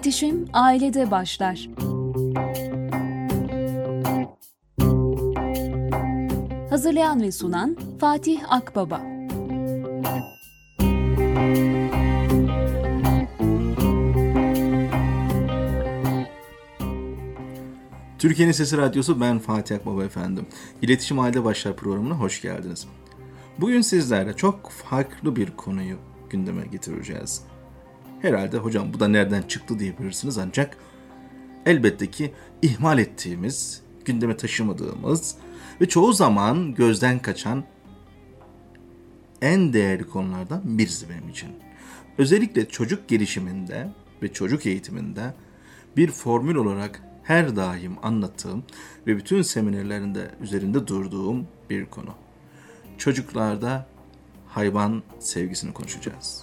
İletişim ailede başlar. Hazırlayan ve sunan Fatih Akbaba. Türkiye'nin Sesi Radyosu, ben Fatih Akbaba efendim. İletişim Ailede Başlar programına hoş geldiniz. Bugün sizlerle çok farklı bir konuyu gündeme getireceğiz. Herhalde hocam bu da nereden çıktı diyebilirsiniz, ancak elbette ki ihmal ettiğimiz, gündeme taşımadığımız ve çoğu zaman gözden kaçan en değerli konulardan birisi benim için. Özellikle çocuk gelişiminde ve çocuk eğitiminde bir formül olarak her daim anlattığım ve bütün seminerlerinde üzerinde durduğum bir konu. Çocuklarda hayvan sevgisini konuşacağız.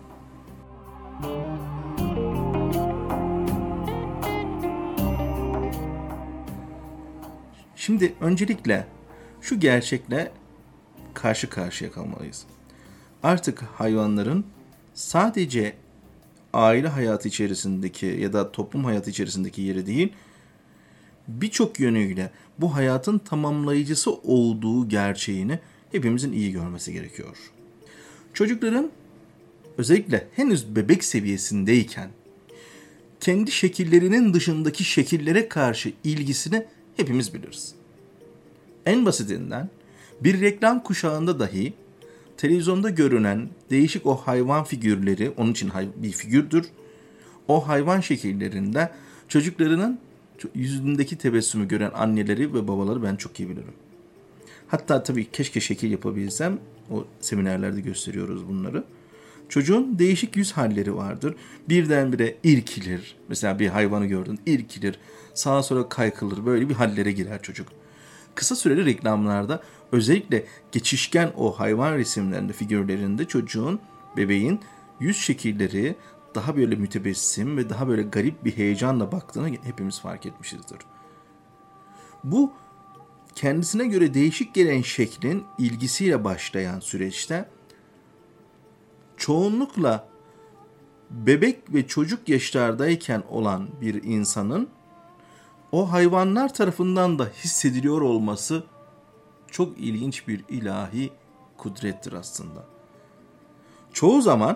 Şimdi öncelikle şu gerçekle karşı karşıya kalmalıyız. Artık hayvanların sadece aile hayatı içerisindeki ya da toplum hayatı içerisindeki yeri değil, birçok yönüyle bu hayatın tamamlayıcısı olduğu gerçeğini hepimizin iyi görmesi gerekiyor. Çocukların özellikle henüz bebek seviyesindeyken kendi şekillerinin dışındaki şekillere karşı ilgisini hepimiz biliriz. En basitinden bir reklam kuşağında dahi televizyonda görünen değişik o hayvan figürleri, onun için bir figürdür, o hayvan şekillerinde çocuklarının yüzündeki tebessümü gören anneleri ve babaları ben çok iyi bilirim. Hatta tabii keşke şekil yapabilsem, o seminerlerde gösteriyoruz bunları. Çocuğun değişik yüz halleri vardır. Birdenbire irkilir. Mesela bir hayvanı gördün, irkilir. Sağa sola kaykılır. Böyle bir hallere girer çocuk. Kısa süreli reklamlarda özellikle geçişken o hayvan resimlerinde, figürlerinde çocuğun, bebeğin yüz şekilleri daha böyle mütebessim ve daha böyle garip bir heyecanla baktığını hepimiz fark etmişizdir. Bu kendisine göre değişik gelen şeklin ilgisiyle başlayan süreçte çoğunlukla bebek ve çocuk yaşlardayken olan bir insanın o hayvanlar tarafından da hissediliyor olması çok ilginç bir ilahi kudrettir aslında. Çoğu zaman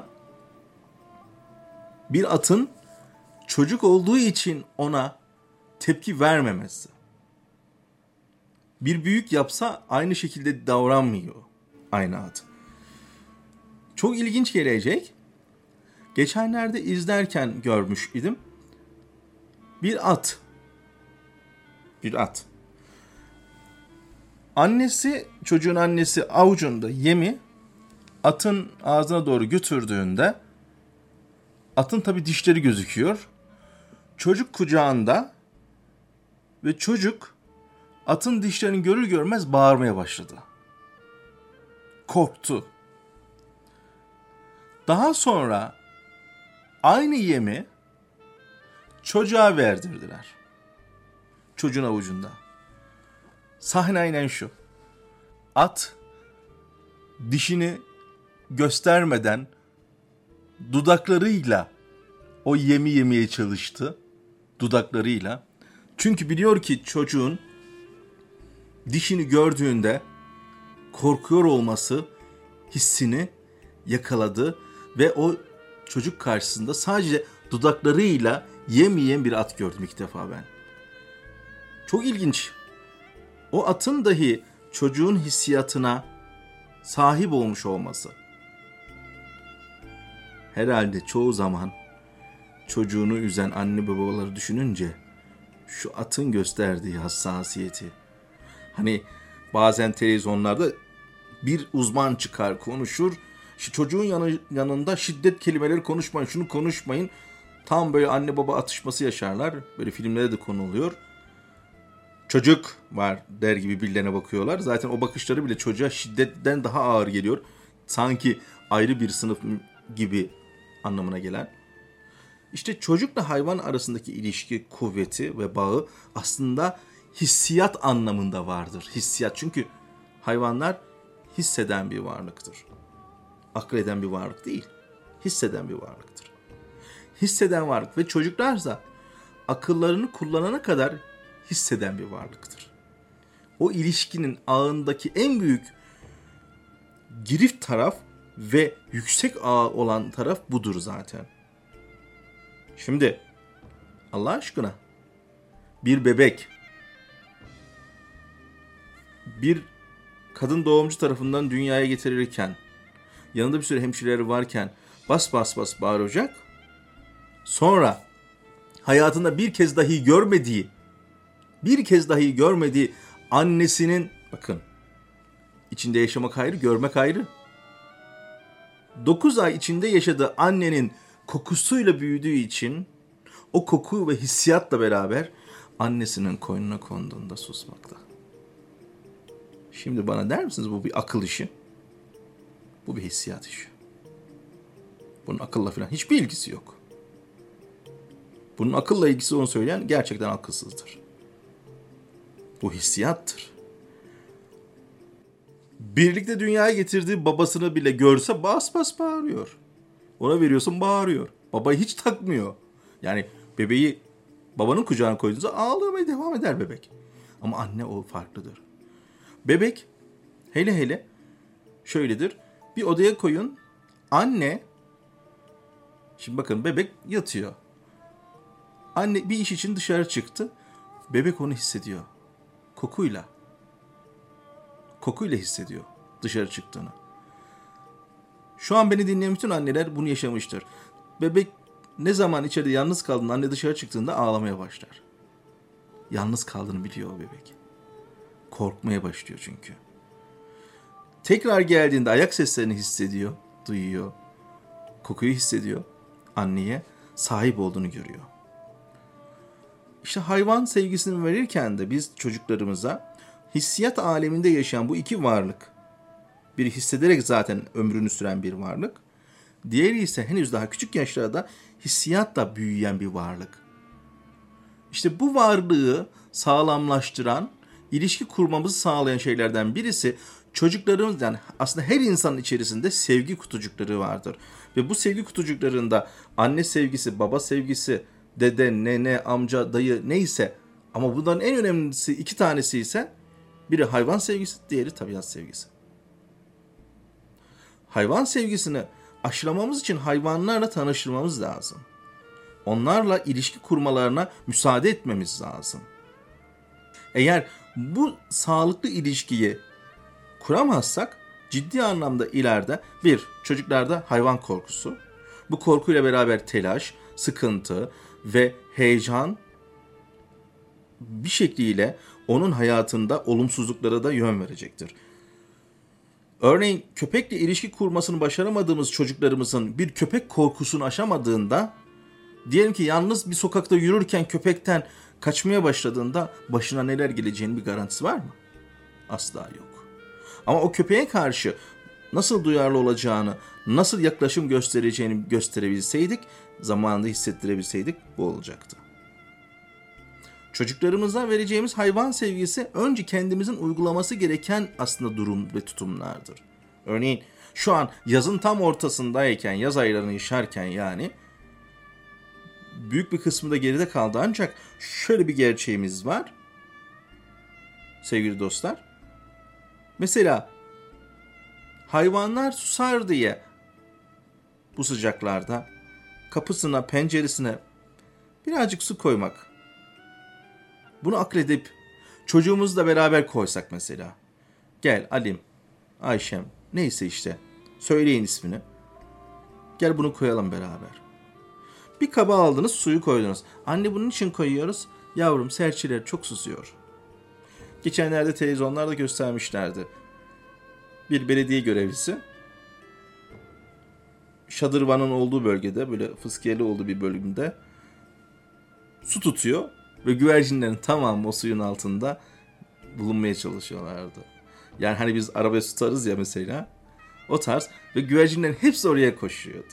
bir atın çocuk olduğu için ona tepki vermemesi. Bir büyük yapsa aynı şekilde davranmıyor aynı at. Çok ilginç gelecek. Geçenlerde izlerken görmüş idim. Bir at. Çocuğun annesi avucunda yemi atın ağzına doğru götürdüğünde atın tabii dişleri gözüküyor. Çocuk kucağında ve çocuk atın dişlerini görür görmez bağırmaya başladı. Korktu. Daha sonra aynı yemi çocuğa verdirdiler. Çocuğun avucunda. Sahne aynen şu. At dişini göstermeden dudaklarıyla o yemi yemeye çalıştı. Dudaklarıyla. Çünkü biliyor ki çocuğun dişini gördüğünde korkuyor olması hissini yakaladı ve o çocuk karşısında sadece dudaklarıyla yem yiyen bir at gördüm ilk defa ben. Çok ilginç. O atın dahi çocuğun hissiyatına sahip olmuş olması. Herhalde çoğu zaman çocuğunu üzen anne babaları düşününce şu atın gösterdiği hassasiyeti. Hani bazen televizyonlarda bir uzman çıkar, konuşur. Çocuğun yanında şiddet kelimeleri konuşmayın, şunu konuşmayın. Tam böyle anne baba atışması yaşarlar. Böyle filmlere de konu oluyor. Çocuk var der gibi birilerine bakıyorlar. Zaten o bakışları bile çocuğa şiddetten daha ağır geliyor. Sanki ayrı bir sınıf gibi anlamına gelen. İşte çocukla hayvan arasındaki ilişki, kuvveti ve bağı aslında hissiyat anlamında vardır. Hissiyat, çünkü hayvanlar hisseden bir varlıktır. Akleden bir varlık değil, hisseden bir varlıktır. hisseden varlık ve çocuklarsa akıllarını kullanana kadar hisseden bir varlıktır. O ilişkinin ağındaki en büyük girift taraf ve yüksek ağ olan taraf budur zaten. Şimdi Allah aşkına bir bebek bir kadın doğumcu tarafından dünyaya getirilirken, yanında bir sürü hemşireleri varken bas bas bas bağıracak. Sonra hayatında bir kez dahi görmediği annesinin, bakın, içinde yaşamak ayrı, görmek ayrı. 9 ay içinde yaşadığı annenin kokusuyla büyüdüğü için o koku ve hissiyatla beraber annesinin koynuna konduğunda susmakta. Şimdi bana der misiniz bu bir akıl işi? Bu bir hissiyat işi. Bunun akılla falan hiçbir ilgisi yok. Bunun akılla ilgisi onu söyleyen gerçekten akılsızdır. Bu hissiyattır. Birlikte dünyaya getirdiği babasını bile görse bas bas bağırıyor. Ona veriyorsun bağırıyor. Babayı hiç takmıyor. Yani bebeği babanın kucağına koyduğunuzda ağlamaya devam eder bebek. Ama anne o farklıdır. Bebek hele şöyledir. Bir odaya koyun. Anne, şimdi bakın bebek yatıyor. Anne bir iş için dışarı çıktı. Bebek onu hissediyor. Kokuyla hissediyor dışarı çıktığını. Şu an beni dinleyen bütün anneler bunu yaşamıştır. Bebek ne zaman içeride yalnız kaldığında, anne dışarı çıktığında ağlamaya başlar. Yalnız kaldığını biliyor o bebek. Korkmaya başlıyor çünkü. Tekrar geldiğinde ayak seslerini hissediyor, duyuyor. Kokuyu hissediyor. Anneye sahip olduğunu görüyor. İşte hayvan sevgisini verirken de biz çocuklarımıza hissiyat aleminde yaşayan bu iki varlık, biri hissederek zaten ömrünü süren bir varlık, diğeri ise henüz daha küçük yaşlarda hissiyatla büyüyen bir varlık. İşte bu varlığı sağlamlaştıran, ilişki kurmamızı sağlayan şeylerden birisi çocuklarımız, yani aslında her insanın içerisinde sevgi kutucukları vardır. Ve bu sevgi kutucuklarında anne sevgisi, baba sevgisi, dede, nene, amca, dayı neyse, ama bunların en önemlisi iki tanesi ise biri hayvan sevgisi, diğeri tabiat sevgisi. Hayvan sevgisini aşılamamız için hayvanlarla tanıştırmamız lazım. Onlarla ilişki kurmalarına müsaade etmemiz lazım. Eğer bu sağlıklı ilişkiyi kuramazsak ciddi anlamda ileride çocuklarda hayvan korkusu, bu korkuyla beraber telaş, sıkıntı ve heyecan bir şekliyle onun hayatında olumsuzluklara da yön verecektir. Örneğin köpekle ilişki kurmasını başaramadığımız çocuklarımızın bir köpek korkusunu aşamadığında, diyelim ki yalnız bir sokakta yürürken köpekten kaçmaya başladığında başına neler geleceğinin bir garantisi var mı? Asla yok. Ama o köpeğe karşı nasıl duyarlı olacağını, nasıl yaklaşım göstereceğini gösterebilseydik, zamanında hissettirebilseydik bu olacaktı. Çocuklarımıza vereceğimiz hayvan sevgisi önce kendimizin uygulaması gereken aslında durum ve tutumlardır. Örneğin şu an yazın tam ortasındayken, yaz aylarını yaşarken yani büyük bir kısmı da geride kaldı, ancak şöyle bir gerçeğimiz var sevgili dostlar. Mesela hayvanlar susar diye bu sıcaklarda kapısına, penceresine birazcık su koymak. Bunu akledip çocuğumuzla beraber koysak mesela. Gel Alim, Ayşem, neyse işte söyleyin ismini. Gel bunu koyalım beraber. Bir kaba aldınız, suyu koydunuz. Anne bunun için koyuyoruz. Yavrum serçeler çok susuyor. Geçenlerde televizyonlarda göstermişlerdi. Bir belediye görevlisi şadırvanın olduğu bölgede, böyle fıskiyeli olduğu bir bölümde su tutuyor ve güvercinlerin tamamı o suyun altında bulunmaya çalışıyorlardı. Yani hani biz arabaya tutarız ya mesela, o tarz, ve güvercinlerin hepsi oraya koşuyordu.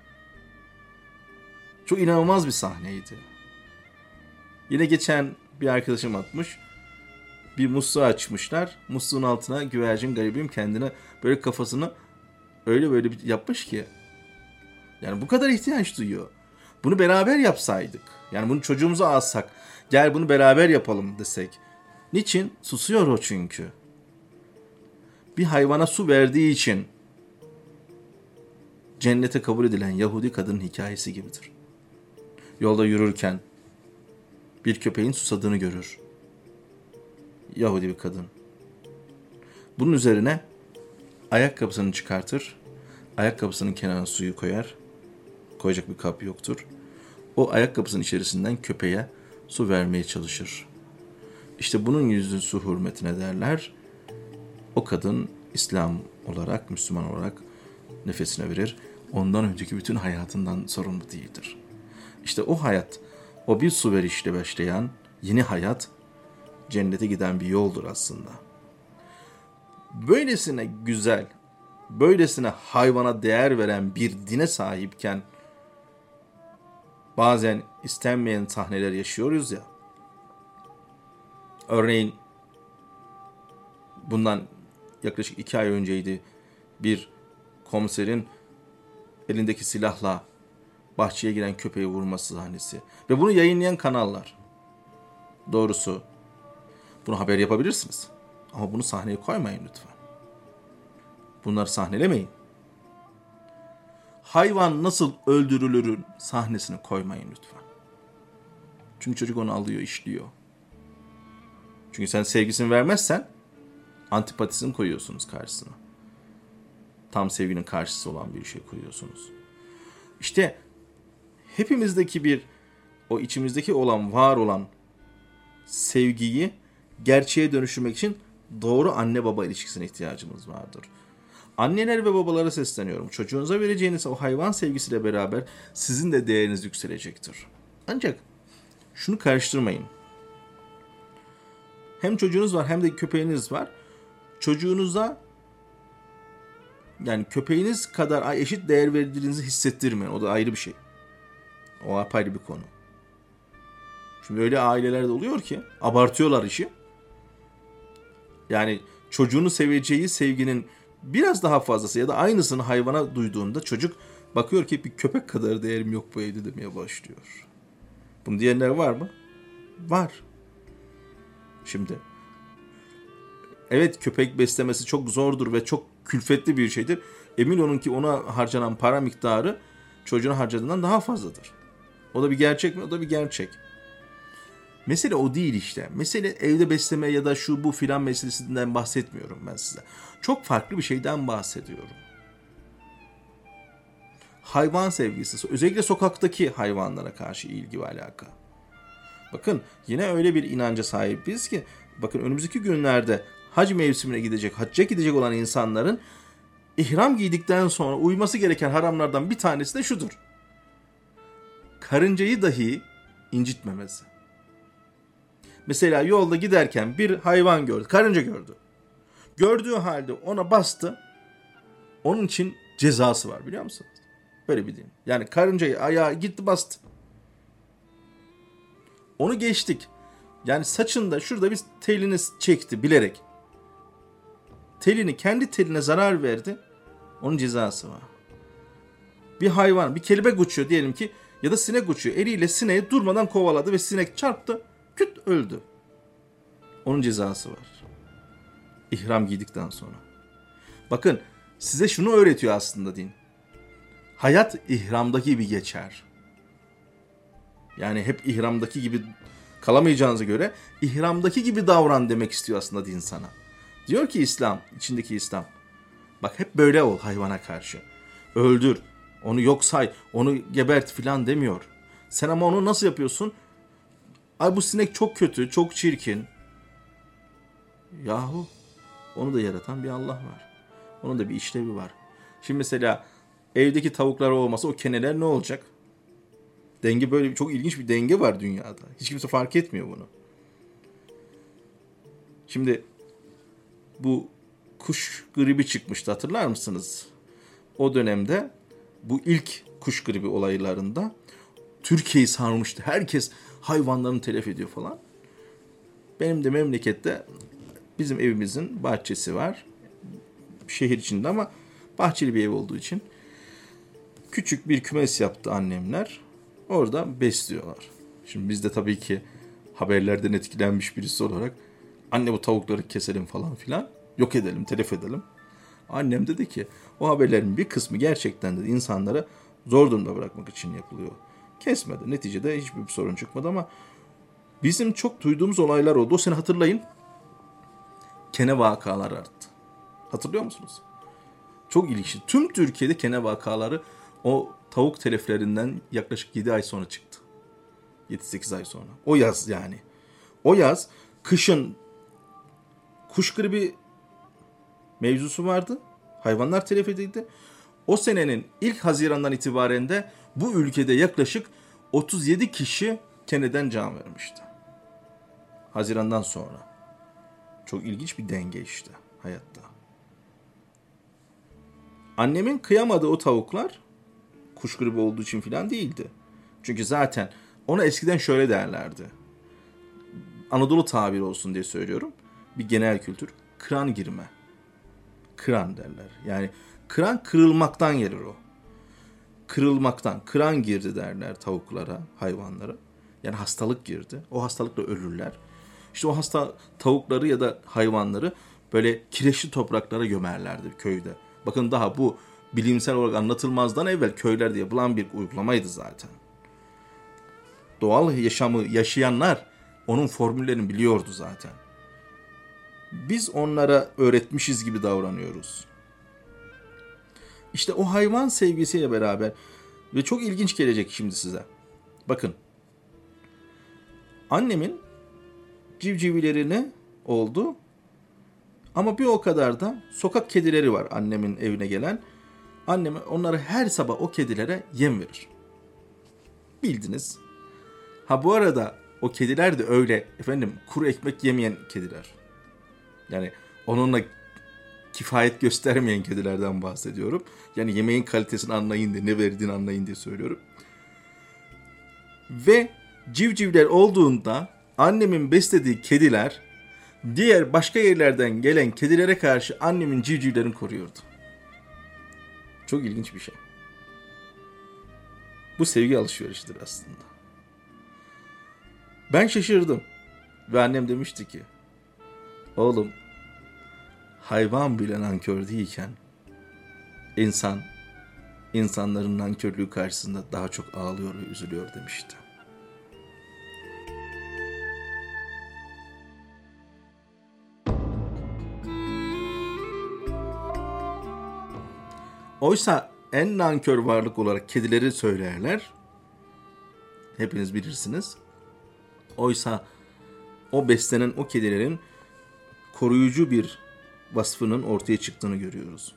Çok inanılmaz bir sahneydi. Yine geçen bir arkadaşım atmış. Bir musluğu açmışlar. Musluğun altına güvercin garibim kendine böyle kafasını öyle böyle yapmış ki. Yani bu kadar ihtiyaç duyuyor. Bunu beraber yapsaydık. Yani bunu çocuğumuza alsak. Gel bunu beraber yapalım desek. Niçin? Susuyor o çünkü. Bir hayvana su verdiği için cennete kabul edilen Yahudi kadının hikayesi gibidir. Yolda yürürken bir köpeğin susadığını görür. Yahudi bir kadın. Bunun üzerine ayakkabısını çıkartır. Ayakkabısının kenarına suyu koyar. Koyacak bir kap yoktur. O ayakkabısının içerisinden köpeğe su vermeye çalışır. İşte bunun yüzü su hürmetine derler. O kadın İslam olarak, Müslüman olarak nefesine verir. Ondan önceki bütün hayatından sorumlu değildir. İşte o hayat, o bir su verişle başlayan yeni hayat, cennete giden bir yoldur aslında. Böylesine güzel, böylesine hayvana değer veren bir dine sahipken bazen istenmeyen sahneler yaşıyoruz ya. Örneğin bundan yaklaşık 2 ay önceydi, bir komiserin elindeki silahla bahçeye giren köpeği vurması sahnesi. Ve bunu yayınlayan kanallar. Doğrusu bunu haber yapabilirsiniz. Ama bunu sahneye koymayın lütfen. Bunları sahnelemeyin. Hayvan nasıl öldürülürün sahnesini koymayın lütfen. Çünkü çocuk onu alıyor, işliyor. Çünkü sen sevgisini vermezsen antipatisini koyuyorsunuz karşısına. Tam sevginin karşısı olan bir şey koyuyorsunuz. İşte hepimizdeki o içimizdeki olan, var olan sevgiyi gerçeğe dönüştürmek için doğru anne baba ilişkisine ihtiyacımız vardır. Anneler ve babalara sesleniyorum. Çocuğunuza vereceğiniz o hayvan sevgisiyle beraber sizin de değeriniz yükselecektir. Ancak şunu karıştırmayın. Hem çocuğunuz var hem de köpeğiniz var. Çocuğunuza, yani köpeğiniz kadar eşit değer verdiğinizi hissettirmeyin. O da ayrı bir şey. O apayrı bir konu. Şimdi öyle ailelerde oluyor ki abartıyorlar işi. Yani çocuğunu seveceği sevginin biraz daha fazlası ya da aynısını hayvana duyduğunda çocuk bakıyor ki bir köpek kadar değerim yok bu evde demeye başlıyor. Bunu diyenler var mı? Var. Şimdi evet, köpek beslemesi çok zordur ve çok külfetli bir şeydir. Emin olun ki ona harcanan para miktarı çocuğuna harcadığından daha fazladır. O da bir gerçek mi? O da bir gerçek. Mesele o değil işte. Mesele evde besleme ya da şu bu filan meselesinden bahsetmiyorum ben size. Çok farklı bir şeyden bahsediyorum. Hayvan sevgisi, özellikle sokaktaki hayvanlara karşı ilgi ve alaka. Bakın yine öyle bir inanca sahibiz ki, bakın önümüzdeki günlerde hac mevsimine gidecek, hacca gidecek olan insanların ihram giydikten sonra uyması gereken haramlardan bir tanesi de şudur: karıncayı dahi incitmemesi. Mesela yolda giderken bir hayvan gördü, karınca gördü. Gördüğü halde ona bastı. Onun için cezası var, biliyor musunuz? Böyle bir din. Yani karıncayı ayağa gitti bastı. Onu geçtik. Yani saçında şurada bir telini çekti bilerek. Kendi teline zarar verdi. Onun cezası var. Bir hayvan, bir kelebek uçuyor diyelim ki, ya da sinek uçuyor. Eliyle sineği durmadan kovaladı ve sinek çarptı. Küt öldü. Onun cezası var. İhram giydikten sonra. Bakın size şunu öğretiyor aslında din. Hayat ihramdaki gibi geçer. Yani hep ihramdaki gibi kalamayacağınıza göre ihramdaki gibi davran demek istiyor aslında din sana. Diyor ki İslam, içindeki İslam. Bak hep böyle ol hayvana karşı. Öldür, onu yok say, onu gebert filan demiyor. Sen ama onu nasıl yapıyorsun? Ay bu sinek çok kötü, çok çirkin. Yahu onu da yaratan bir Allah var. Onun da bir işlevi var. Şimdi mesela evdeki tavuklar olmasa o keneler ne olacak? Denge, böyle çok ilginç bir denge var dünyada. Hiç kimse fark etmiyor bunu. Şimdi bu kuş gribi çıkmıştı, hatırlar mısınız? O dönemde bu ilk kuş gribi olaylarında Türkiye'yi sarmıştı. Herkes hayvanlarını telef ediyor falan. Benim de memlekette bizim evimizin bahçesi var. Şehir içinde ama bahçeli bir ev olduğu için küçük bir kümes yaptı annemler. Orada besliyorlar. Şimdi biz de tabii ki haberlerden etkilenmiş birisi olarak anne bu tavukları keselim falan filan, yok edelim, telef edelim. Annem dedi ki o haberlerin bir kısmı gerçekten de insanlara zor durumda bırakmak için yapılıyor. Kesmedi. Neticede hiçbir sorun çıkmadı ama bizim çok duyduğumuz olaylar oldu. O sene hatırlayın. Kene vakaları arttı. Hatırlıyor musunuz? Çok ilginç. Tüm Türkiye'de kene vakaları o tavuk teleflerinden yaklaşık 7 ay sonra çıktı. 7-8 ay sonra. O yaz yani. O yaz kışın kuş gribi mevzusu vardı. Hayvanlar telef edildi. O senenin ilk Haziran'dan itibaren de bu ülkede yaklaşık 37 kişi keneden can vermişti. Haziran'dan sonra. Çok ilginç bir denge işte hayatta. Annemin kıyamadığı o tavuklar kuş gribi olduğu için falan değildi. Çünkü zaten ona eskiden şöyle derlerdi. Anadolu tabiri olsun diye söylüyorum. Bir genel kültür. Kıran girme. Kıran derler. Yani kıran kırılmaktan gelir o. Kırılmaktan. Kıran girdi derler tavuklara, hayvanlara. Yani hastalık girdi. O hastalıkla ölürler. İşte o hasta tavukları ya da hayvanları böyle kireçli topraklara gömerlerdi köyde. Bakın daha bu bilimsel olarak anlatılmazdan evvel köylerde yapılan bir uygulamaydı zaten. Doğal yaşamı yaşayanlar onun formüllerini biliyordu zaten. Biz onlara öğretmişiz gibi davranıyoruz. İşte o hayvan sevgisiyle beraber ve çok ilginç gelecek şimdi size. Bakın. Annemin civcivlerini oldu. Ama bir o kadar da sokak kedileri var annemin evine gelen. Annem onları her sabah o kedilere yem verir. Bildiniz. Ha bu arada o kediler de öyle kuru ekmek yemeyen kediler. Yani onunla kifayet göstermeyen kedilerden bahsediyorum. Yani yemeğin kalitesini anlayın diye, ne verdiğini anlayın diye söylüyorum. Ve civcivler olduğunda annemin beslediği kediler diğer başka yerlerden gelen kedilere karşı annemin civcivlerini koruyordu. Çok ilginç bir şey. Bu sevgi alışverişidir aslında. Ben şaşırdım. Ve annem demişti ki, oğlum hayvan bile nankör değilken insanların nankörlüğü karşısında daha çok ağlıyor ve üzülüyor demişti. Oysa en nankör varlık olarak kedileri söylerler. Hepiniz bilirsiniz. Oysa o beslenen o kedilerin koruyucu bir vasfının ortaya çıktığını görüyoruz.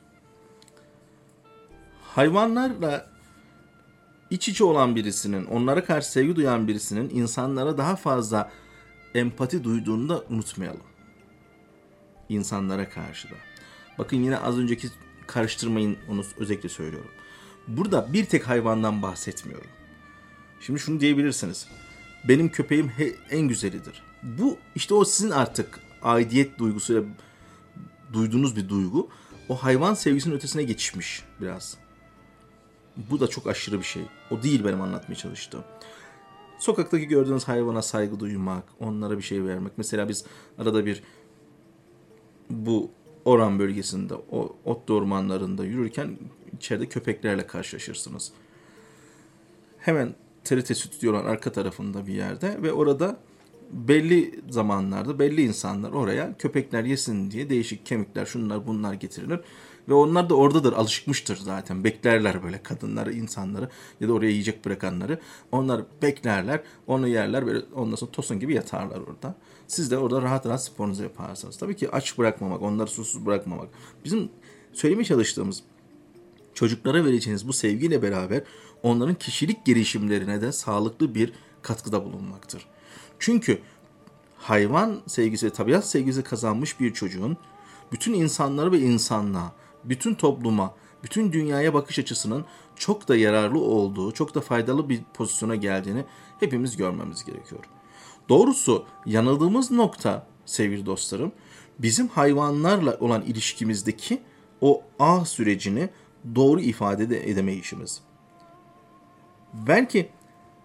Hayvanlarla iç içe olan birisinin, onlara karşı sevgi duyan birisinin insanlara daha fazla empati duyduğunu da unutmayalım. İnsanlara karşı da. Bakın yine az önceki karıştırmayın, onu özellikle söylüyorum. Burada bir tek hayvandan bahsetmiyorum. Şimdi şunu diyebilirsiniz. Benim köpeğim en güzelidir. Bu işte o sizin artık aidiyet duygusuyla duyduğunuz bir duygu. O hayvan sevgisinin ötesine geçmiş biraz. Bu da çok aşırı bir şey. O değil benim anlatmaya çalıştığım. Sokaktaki gördüğünüz hayvana saygı duymak, onlara bir şey vermek. Mesela biz arada bir bu Oran bölgesinde, o ot ormanlarında yürürken içeride köpeklerle karşılaşırsınız. Hemen TRT stüdyoların arka tarafında bir yerde ve orada belli zamanlarda belli insanlar oraya köpekler yesin diye değişik kemikler, şunlar bunlar getirilir. Ve onlar da oradadır, alışıkmıştır zaten. Beklerler böyle kadınları, insanları ya da oraya yiyecek bırakanları. Onlar beklerler, onu yerler, böyle ondan sonra tosun gibi yatarlar orada. Siz de orada rahat rahat sporunuzu yaparsınız. Tabii ki aç bırakmamak, onları susuz bırakmamak. Bizim söylemeye çalıştığımız çocuklara vereceğiniz bu sevgiyle beraber onların kişilik gelişimlerine de sağlıklı bir katkıda bulunmaktır. Çünkü hayvan sevgisi ve tabiat sevgisi kazanmış bir çocuğun bütün insanlara ve insanlığa, bütün topluma, bütün dünyaya bakış açısının çok da yararlı olduğu, çok da faydalı bir pozisyona geldiğini hepimiz görmemiz gerekiyor. Doğrusu yanıldığımız nokta sevgili dostlarım, bizim hayvanlarla olan ilişkimizdeki o ağ sürecini doğru ifade edemeyişimiz. Belki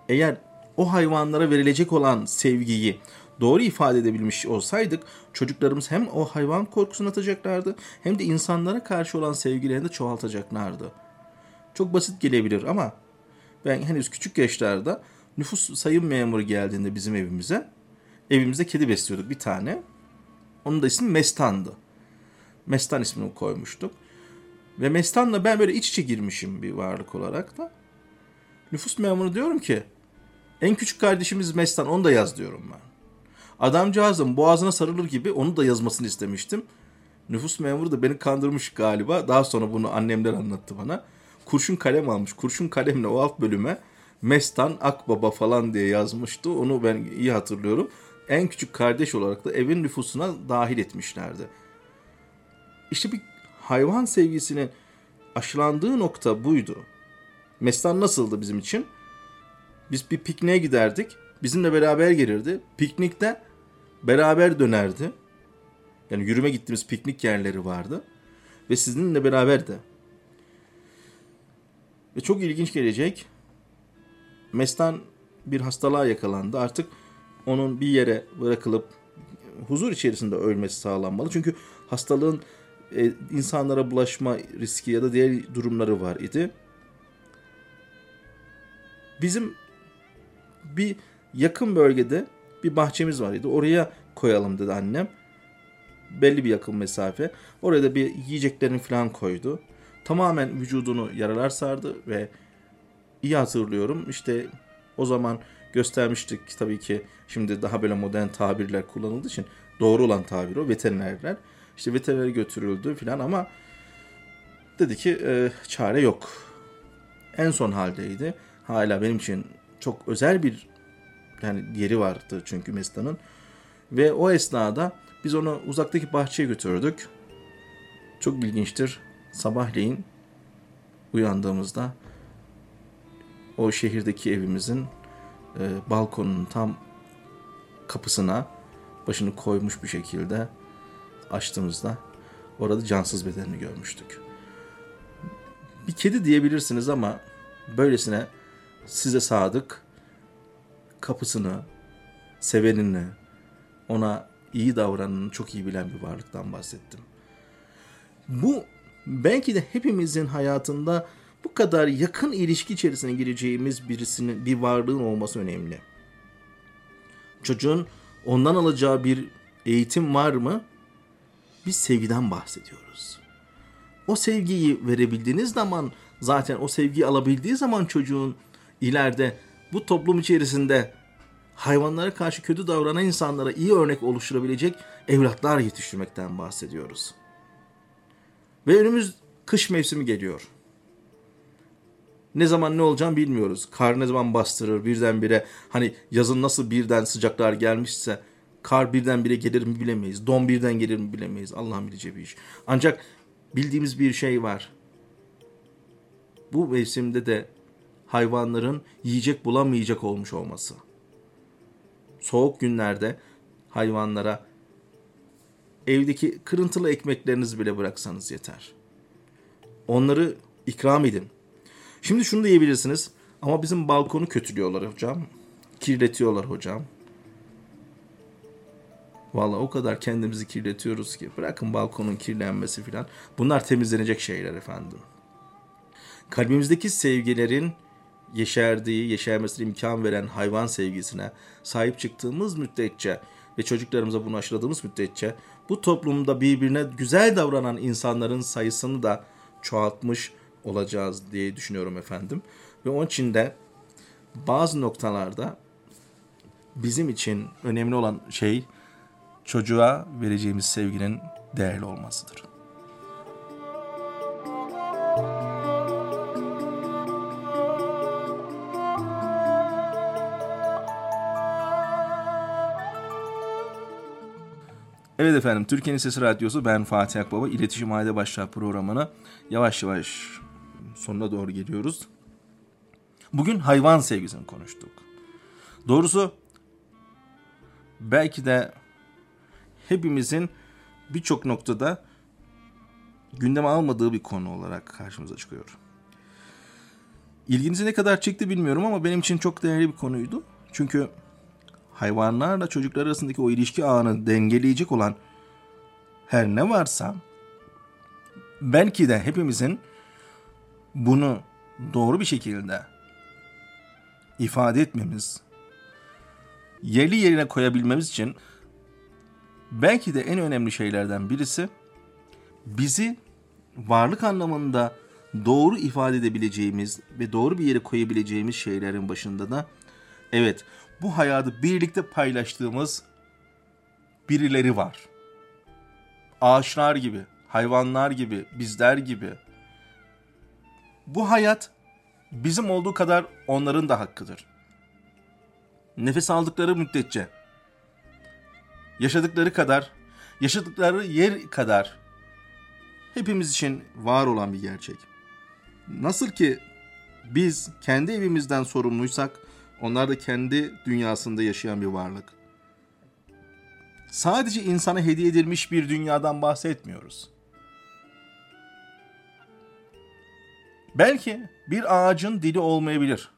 Eğer o hayvanlara verilecek olan sevgiyi doğru ifade edebilmiş olsaydık çocuklarımız hem o hayvan korkusunu atacaklardı hem de insanlara karşı olan sevgilerini de çoğaltacaklardı. Çok basit gelebilir ama ben henüz küçük yaşlarda nüfus sayım memuru geldiğinde bizim evimizde kedi besliyorduk bir tane. Onun da ismi Mestan'dı. Mestan ismini koymuştuk. Ve Mestan'la ben böyle iç içe girmişim bir varlık olarak da. Nüfus memuru diyorum ki en küçük kardeşimiz Mestan, onu da yaz diyorum ben. Adamcağızın boğazına sarılır gibi onu da yazmasını istemiştim. Nüfus memuru da beni kandırmış galiba. Daha sonra bunu annemler anlattı bana. Kurşun kalem almış. Kurşun kalemle o alt bölüme Mestan Akbaba falan diye yazmıştı. Onu ben iyi hatırlıyorum. En küçük kardeş olarak da evin nüfusuna dahil etmişlerdi. İşte bir hayvan sevgisinin aşılandığı nokta buydu. Mestan nasıldı bizim için? Biz bir pikniğe giderdik. Bizimle beraber gelirdi. Piknikte beraber dönerdi. Yani yürüme gittiğimiz piknik yerleri vardı. Ve sizinle beraberdi. Ve çok ilginç gelecek. Mestan bir hastalığa yakalandı. Artık onun bir yere bırakılıp huzur içerisinde ölmesi sağlanmalı. Çünkü hastalığın insanlara bulaşma riski ya da diğer durumları var idi. Bizim bir yakın bölgede bir bahçemiz var idi. Oraya koyalım dedi annem. Belli bir yakın mesafe. Oraya da bir yiyeceklerini falan koydu. Tamamen vücudunu yaralar sardı ve iyi hatırlıyorum. İşte o zaman göstermiştik tabii ki, şimdi daha böyle modern tabirler kullanıldığı için doğru olan tabir o, veterinerler. İşte veterinere götürüldü falan ama dedi ki çare yok. En son haldeydi. Hala benim için çok özel bir yeri vardı çünkü Mestan'ın. Ve o esnada biz onu uzaktaki bahçeye götürdük. Çok ilginçtir. Sabahleyin uyandığımızda o şehirdeki evimizin balkonunun tam kapısına başını koymuş bir şekilde açtığımızda orada cansız bedenini görmüştük. Bir kedi diyebilirsiniz ama böylesine size sadık, kapısını, sevenini, ona iyi davrananını çok iyi bilen bir varlıktan bahsettim. Bu belki de hepimizin hayatında bu kadar yakın ilişki içerisine gireceğimiz bir varlığın olması önemli. Çocuğun ondan alacağı bir eğitim var mı? Biz sevgiden bahsediyoruz. O sevgiyi verebildiğiniz zaman, zaten o sevgiyi alabildiği zaman çocuğun ileride bu toplum içerisinde hayvanlara karşı kötü davranan insanlara iyi örnek oluşturabilecek evlatlar yetiştirmekten bahsediyoruz. Ve önümüz kış mevsimi geliyor. Ne zaman ne olacağını bilmiyoruz. Kar ne zaman bastırır birdenbire, yazın nasıl birden sıcaklar gelmişse kar birdenbire gelir mi bilemeyiz. Don birden gelir mi bilemeyiz. Allah'ın bileceği bir iş. Ancak bildiğimiz bir şey var. Bu mevsimde de hayvanların yiyecek bulamayacak olmuş olması. Soğuk günlerde hayvanlara evdeki kırıntılı ekmeklerinizi bile bıraksanız yeter. Onları ikram edin. Şimdi şunu diyebilirsiniz, ama bizim balkonu kötülüyorlar hocam. Kirletiyorlar hocam. Vallahi o kadar kendimizi kirletiyoruz ki. Bırakın balkonun kirlenmesi filan. Bunlar temizlenecek şeyler efendim. Kalbimizdeki sevgilerin yeşerdiği, yeşermesine imkan veren hayvan sevgisine sahip çıktığımız müddetçe ve çocuklarımıza bunu aşıladığımız müddetçe bu toplumda birbirine güzel davranan insanların sayısını da çoğaltmış olacağız diye düşünüyorum efendim. Ve onun için de bazı noktalarda bizim için önemli olan şey çocuğa vereceğimiz sevginin değerli olmasıdır. Evet efendim, Türkiye'nin Sesi Radyosu, ben Fatih Akbaba. İletişim Aile Başlar programına yavaş yavaş sonuna doğru geliyoruz. Bugün hayvan sevgisini konuştuk. Doğrusu belki de hepimizin birçok noktada gündeme almadığı bir konu olarak karşımıza çıkıyor. İlginizi ne kadar çekti bilmiyorum ama benim için çok değerli bir konuydu. Çünkü hayvanlarla çocuklar arasındaki o ilişki ağını dengeleyecek olan her ne varsa belki de hepimizin bunu doğru bir şekilde ifade etmemiz, yerli yerine koyabilmemiz için belki de en önemli şeylerden birisi bizi varlık anlamında doğru ifade edebileceğimiz ve doğru bir yere koyabileceğimiz şeylerin başında da evet, bu hayatı birlikte paylaştığımız birileri var. Ağaçlar gibi, hayvanlar gibi, bizler gibi. Bu hayat bizim olduğu kadar onların da hakkıdır. Nefes aldıkları müddetçe, yaşadıkları kadar, yaşadıkları yer kadar hepimiz için var olan bir gerçek. Nasıl ki biz kendi evimizden sorumluysak, onlar da kendi dünyasında yaşayan bir varlık. Sadece insana hediye edilmiş bir dünyadan bahsetmiyoruz. Belki bir ağacın dili olmayabilir.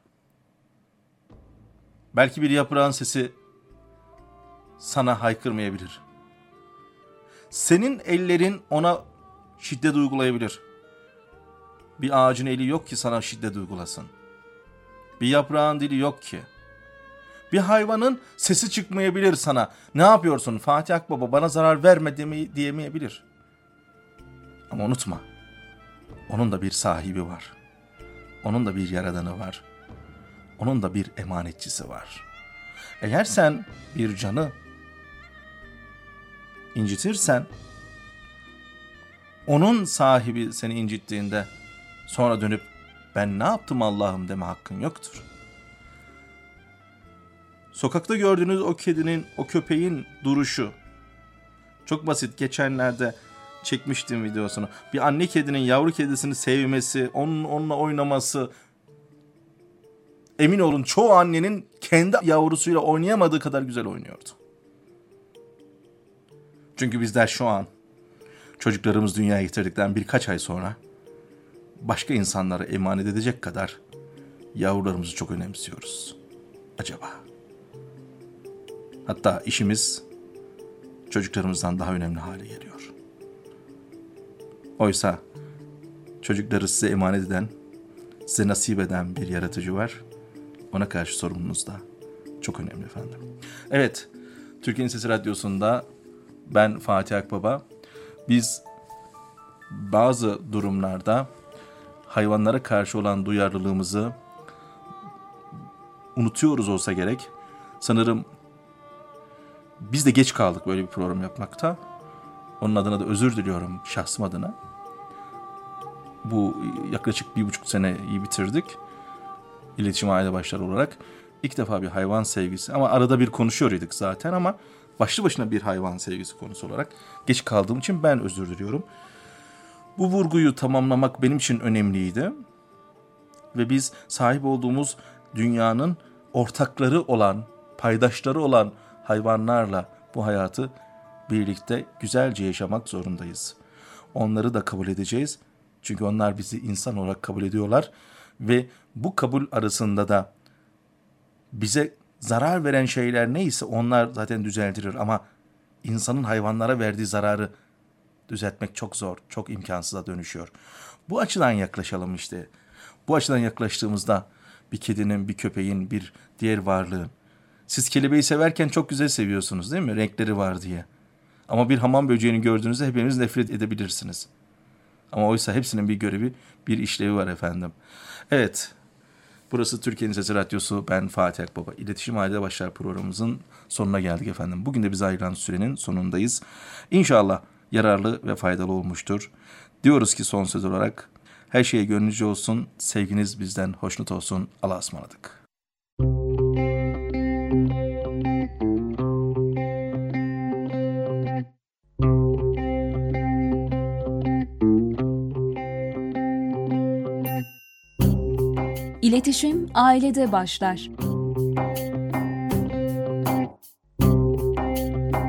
Belki bir yaprağın sesi sana haykırmayabilir. Senin ellerin ona şiddet uygulayabilir. Bir ağacın eli yok ki sana şiddet uygulasın. Bir yaprağın dili yok ki. Bir hayvanın sesi çıkmayabilir sana. Ne yapıyorsun Fatih Akbaba, bana zarar verme diyemeyebilir. Ama unutma, onun da bir sahibi var. Onun da bir yaradanı var. Onun da bir emanetçisi var. Eğer sen bir canı incitirsen, onun sahibi seni incittiğinde sonra dönüp ben ne yaptım Allah'ım deme hakkın yoktur. Sokakta gördüğünüz o kedinin, o köpeğin duruşu çok basit. Geçenlerde çekmiştim videosunu. Bir anne kedinin yavru kedisini sevmesi, onunla oynaması. Emin olun çoğu annenin kendi yavrusuyla oynayamadığı kadar güzel oynuyordu. Çünkü bizler şu an çocuklarımız dünyaya getirdikten birkaç ay sonra başka insanlara emanet edecek kadar yavrularımızı çok önemsiyoruz. Acaba? Hatta işimiz çocuklarımızdan daha önemli hale geliyor. Oysa çocukları size emanet eden, size nasip eden bir yaratıcı var. Ona karşı sorumluluğunuz da çok önemli efendim. Evet, Türkiye'nin Sesi Radyosu'nda ben Fatih Akbaba. Biz bazı durumlarda hayvanlara karşı olan duyarlılığımızı unutuyoruz olsa gerek. Sanırım biz de geç kaldık böyle bir program yapmakta. Onun adına da özür diliyorum şahsım adına. Bu yaklaşık 1,5 seneyi bitirdik. İletişim aile başları olarak. İlk defa bir hayvan sevgisi, ama arada bir konuşuyorduk zaten, ama başlı başına bir hayvan sevgisi konusu olarak geç kaldığım için ben özür diliyorum. Bu vurguyu tamamlamak benim için önemliydi. Ve biz sahip olduğumuz dünyanın ortakları olan, paydaşları olan hayvanlarla bu hayatı birlikte güzelce yaşamak zorundayız. Onları da kabul edeceğiz. Çünkü onlar bizi insan olarak kabul ediyorlar. Ve bu kabul arasında da bize zarar veren şeyler neyse onlar zaten düzeltilir. Ama insanın hayvanlara verdiği zararı düzeltmek çok zor, çok imkansıza dönüşüyor. Bu açıdan yaklaşalım işte. Bu açıdan yaklaştığımızda bir kedinin, bir köpeğin, bir diğer varlığın. Siz kelebeği severken çok güzel seviyorsunuz değil mi? Renkleri var diye. Ama bir hamam böceğini gördüğünüzde hepiniz nefret edebilirsiniz. Ama oysa hepsinin bir görevi, bir işlevi var efendim. Evet, burası Türkiye'nin Sesi Radyosu. Ben Fatih Akbaba. İletişim Ailede Başlar programımızın sonuna geldik efendim. Bugün de bize ayrılan sürenin sonundayız. İnşallah yararlı ve faydalı olmuştur. Diyoruz ki son söz olarak her şeye gönlünüzce olsun, sevginiz bizden hoşnut olsun. Allah'a ısmarladık. İletişim ailede başlar.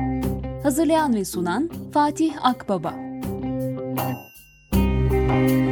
Hazırlayan ve sunan Fatih Akbaba.